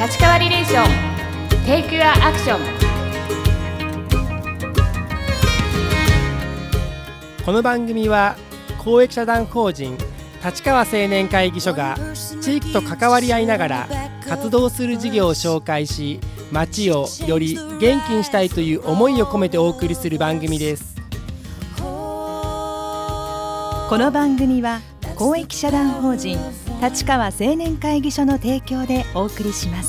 立川リレーション Take Your Action。 この番組は公益社団法人立川青年会議所が地域と関わり合いながら活動する事業を紹介し、街をより元気にしたいという思いを込めてお送りする番組です。 この番組は公益社団法人立川青年会議所の提供でお送りします。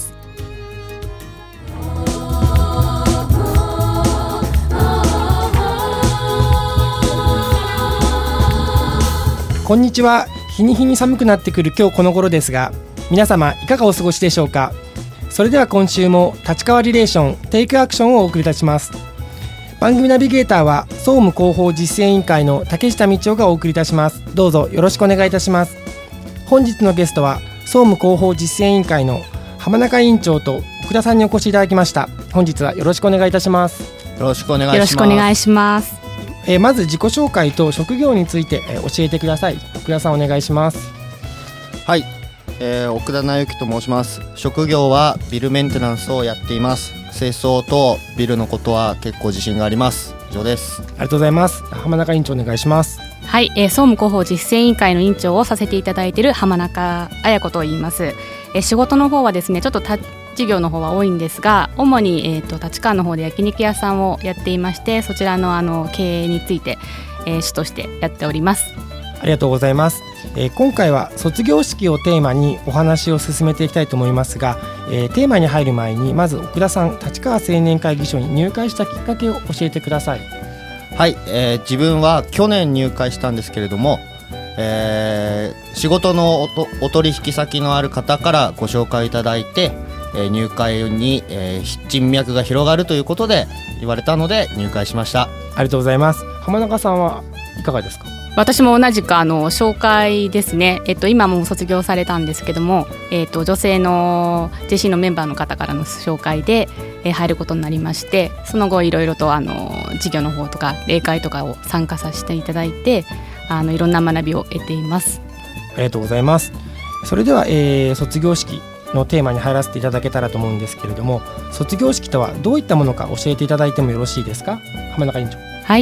こんにちは。日に日に寒くなってくる今日この頃ですが、皆様いかがお過ごしでしょうか。それでは今週も立川リレーションテイクアクションをお送りいたします。番組ナビゲーターは総務広報実践委員会の竹下道夫がお送りいたします。どうぞよろしくお願いいたします。本日のゲストは総務広報実践委員会の浜中委員長と福田さんにお越しいただきました。本日はよろしくお願いいたします。 よろしくお願いします。 よろしくお願いします。 まず自己紹介と職業について教えてください。福田さんお願いします。 はい、奥田直之と申します。職業はビルメンテナンスをやっています。清掃とビルのことは結構自信があります。以上です。 ありがとうございます。浜中委員長お願いします。 はい、総務広報実践委員会の委員長をさせていただいている浜中彩子と言います。仕事の方はですね、ちょっと事業の方は多いんですが、主に、立川の方で焼肉屋さんをやっていまして、そちらの経営について、主としてやっております。 ありがとうございます。今回は卒業式をテーマにお話を進めていきたいと思いますが、テーマに入る前にまず奥田さん、立川青年会議所に入会したきっかけを教えてください。 はい、自分は去年入会したんですけれども、仕事の お取引先のある方からご紹介いただいて、入会に、人脈が広がるということで言われたので入会しました。 ありがとうございます。浜中さんはいかがですか。 私も同じく紹介ですね。今も卒業されたんですけども、女性の JC のメンバーの方からの紹介で、入ることになりまして、その後いろいろと事業の方とか例会とかを参加させていただいて、いろんな学びを得ています。 ありがとうございます。それでは、卒業式のテーマに入らせていただけたらと思うんですけれども、卒業式とはどういったものか教えていただいてもよろしいですか。浜中委員長。 はい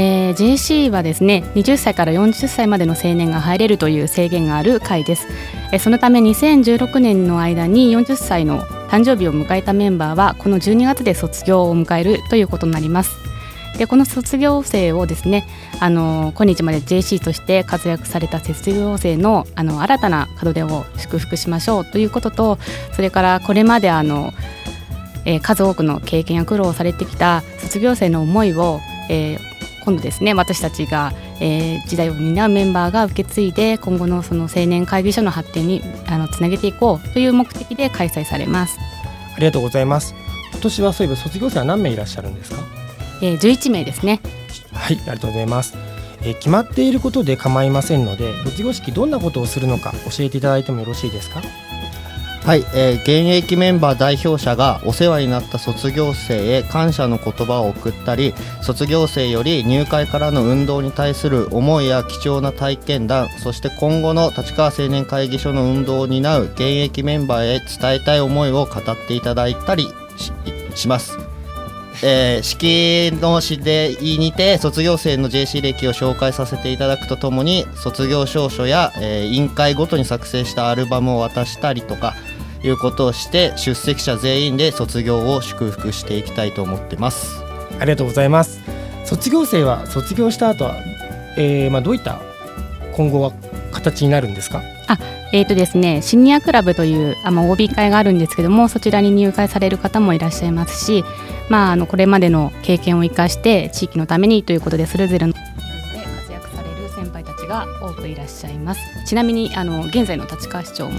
、JC はですね、20歳から40歳までの青年が入れるという制限がある会です。そのため2016年の間に40歳の誕生日を迎えたメンバーはこの12月で卒業を迎えるということになります。で、この卒業生をですね、今日まで JC として活躍された卒業生の新たな門出を祝福しましょうということと、それからこれまで数多くの経験や苦労をされてきた卒業生の思いを、今度ですね、私たちが、時代を担うメンバーが受け継いで、今後のその青年会議所の発展につなげていこうという目的で開催されます。 ありがとうございます。今年はそういえば卒業生は何名いらっしゃるんですか。 11名ですね。 はい、ありがとうございます。決まっていることで構いませんので、卒業式どんなことをするのか教えていただいてもよろしいですか。 はい、現役メンバー代表者がお世話になった卒業生へ感謝の言葉を送ったり、卒業生より入会からの運動に対する思いや貴重な体験談、そして今後の立川青年会議所の運動を担う現役メンバーへ伝えたい思いを語っていただいたり します。式の指定にて卒業生の JC 歴を紹介させていただくとともに、卒業証書や、委員会ごとに作成したアルバムを渡したりとかいうことをして、出席者全員で卒業を祝福していきたいと思ってます。 ありがとうございます。卒業生は卒業した後は、どういった今後は形になるんですか。 ですね、シニアクラブというOB 会があるんですけども、そちらに入会される方もいらっしゃいますし、これまでの経験を生かして地域のためにということで、それぞれの活躍される先輩たちが多くいらっしゃいます。ちなみに現在の立川市長も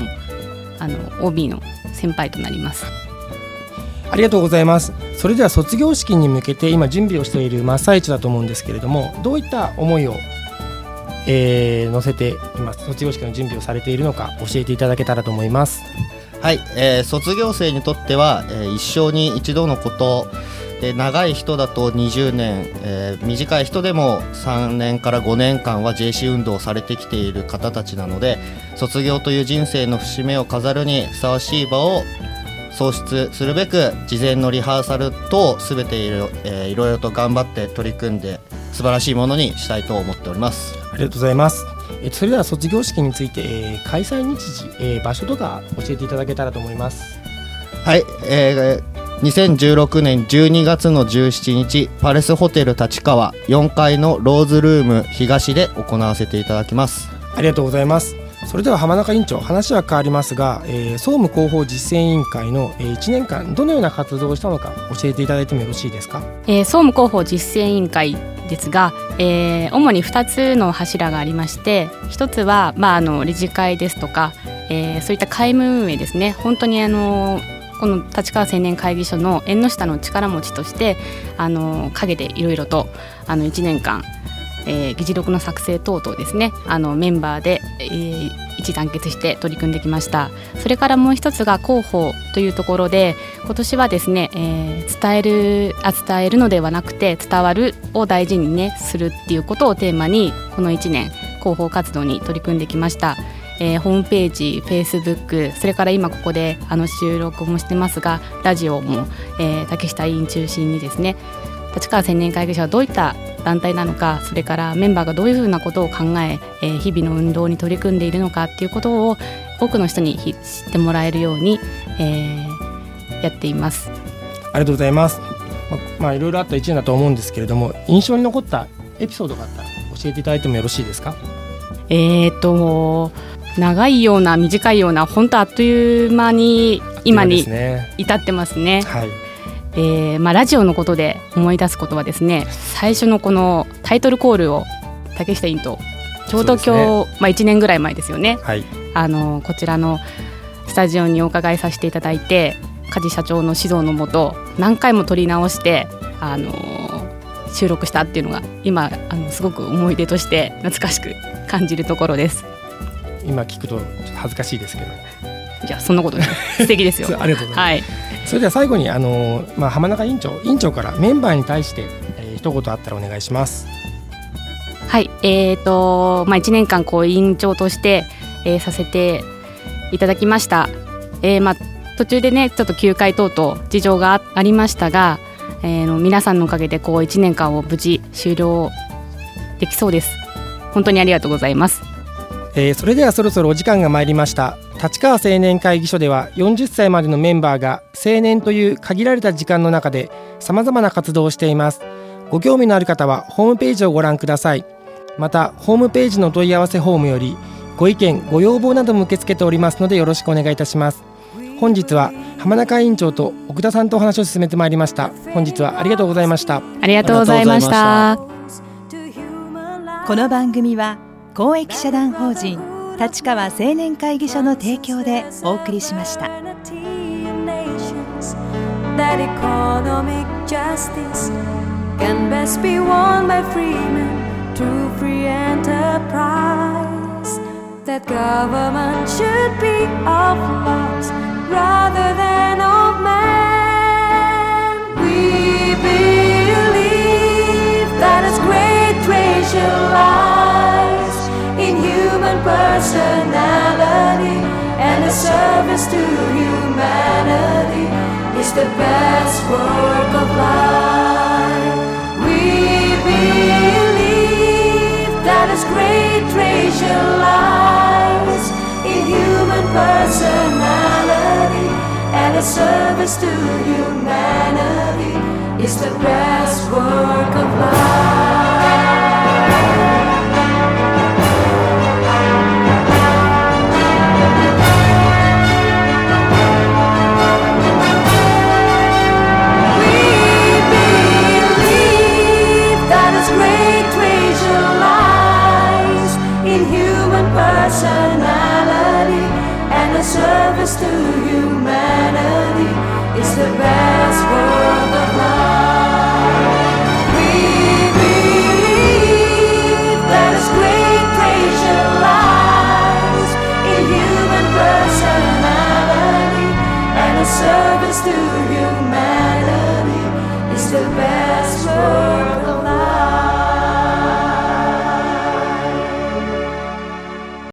OB の先輩となります。 ありがとうございます。それでは卒業式に向けて今準備をしている真っ最中だと思うんですけれども、どういった思いを乗せて今卒業式の準備をされているのか教えていただけたらと思います。 はい、卒業生にとっては、一生に一度のことで、長い人だと20年、短い人でも3年から5年間は JC 運動をされてきている方たちなので、卒業という人生の節目を飾るにふさわしい場を創出するべく事前のリハーサルと全ていろいろと頑張って取り組んで素晴らしいものにしたいと思っております。 ありがとうございます。それでは卒業式について、開催日時、場所とか教えていただけたらと思います。 はい、2016年12月の17日パレスホテル立川4階のローズルーム東で行わせていただきます。 ありがとうございます。それでは浜中委員長、話は変わりますが、総務広報実践委員会の、1年間どのような活動をしたのか教えていただいてもよろしいですか。 総務広報実践委員会ですが、主に2つの柱がありまして、1つは、理事会ですとか、そういった会務運営ですね。本当にこの立川青年会議所の縁の下の力持ちとして陰でいろいろと1年間、議事録の作成等々ですね、メンバーで、一致団結して取り組んできました。それからもう一つが広報というところで、今年はですね、伝えるのではなくて伝わるを大事にねするっていうことをテーマにこの1年広報活動に取り組んできました。ホームページ、フェイスブック、それから今ここで収録もしてますがラジオも、竹下委員中心にですね、立川青年会議所はどういった団体なのか、それからメンバーがどういうふうなことを考え、日々の運動に取り組んでいるのかっていうことを多くの人に知ってもらえるように、やっています。 ありがとうございます。いろいろあった1年だと思うんですけれども、印象に残ったエピソードがあったら教えていただいてもよろしいですか。 長いような短いような本当あっという間に今に至ってますね。はい。ラジオのことで思い出すことはですね、最初のこのタイトルコールを竹下委員とちょうど今日、1年ぐらい前ですよね、はい、こちらのスタジオにお伺いさせていただいて、梶社長の指導のもと何回も撮り直して収録したっていうのが今すごく思い出として懐かしく感じるところです。 今聞くと恥ずかしいですけど、 いやそんなことない素敵ですよありがとうございます、はい、それでは最後に浜中委員長からメンバーに対して、一言あったらお願いします。 はい、1年間委員長として、させていただきました。途中でねちょっと休会等々事情がありましたが、皆さんのおかげで1年間を無事終了できそうです。本当にありがとうございます。 それではそろそろお時間が参りました。立川青年会議所では40歳までのメンバーが青年という限られた時間の中でさまざまな活動をしています。ご興味のある方はホームページをご覧ください。またホームページの問い合わせフォームよりご意見ご要望なども受け付けておりますのでよろしくお願いいたします。本日は浜中委員長と奥田さんとお話を進めてまいりました。本日はありがとうございました。 ありがとうございました。 この番組は公益社団法人立川青年会議所の提供でお送りしました。That economic justice can best be won by free men through free enterprise. That government should be of laws rather than of men. We believe that its great treasure lies in human personality, and the service to humanity is the best work of life. We believe that its great treasure lies in human personality, and the service to humanity is the best work of life. Personality and the service to humanity is the best work of life.